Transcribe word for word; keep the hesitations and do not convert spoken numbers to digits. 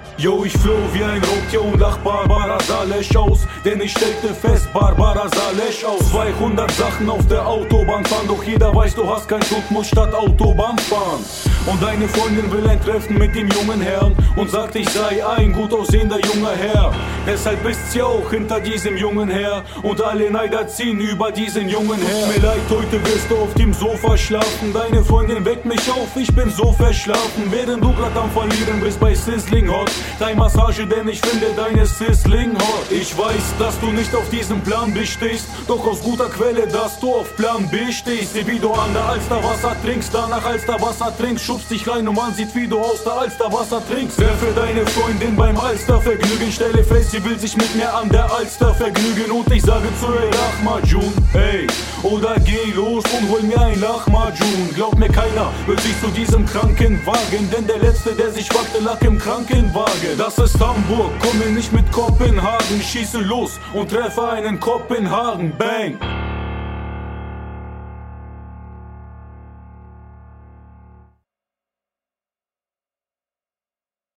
Yo, ich floh wie ein Raubtier und lach Barbara Salesch aus, denn ich stellte fest, Barbara Salesch aus. zweihundert Sachen auf der Autobahn fahren, doch jeder weiß, du hast kein Flug, musst statt Autobahn fahren. Und deine Freundin will ein Treffen mit dem jungen Herrn und sagt, ich sei ein gut aussehender junger Herr. Deshalb bist sie auch hinter diesem jungen Herr und alle Neider ziehen über diesen jungen Herr. Tut mir leid, heute wirst du auf dem Sofa schlafen, deine Freundin weckt mich auf, ich bin so verschlafen. Während du grad am Verlieren bist bei Sizzling Hot, dein Massage, denn ich finde deine Sizzling Hot. Ich weiß, dass du nicht auf diesem Plan bestehst, doch aus guter Quelle, dass du auf Plan B stehst. Sieh, wie du an der Alster Wasser trinkst, danach Alster Wasser trinkst, schubst dich rein und man sieht, wie du aus der Alster Wasser trinkst. Werfe deine Freundin beim Alster vergnügen, stelle fest, sie will sich mit mir an der Alster vergnügen und ich sage zu ihr, Lachmajun, ey, oder geh los und hol mir ein Lachmajun. Glaub mir, keiner wird sich zu diesem Kranken wagen, denn der Letzte, der sich wagte, lag im Krankenwagen. Das ist Hamburg, komme nicht mit Kopenhagen, schieße los und treffe einen Kopenhagen, bang!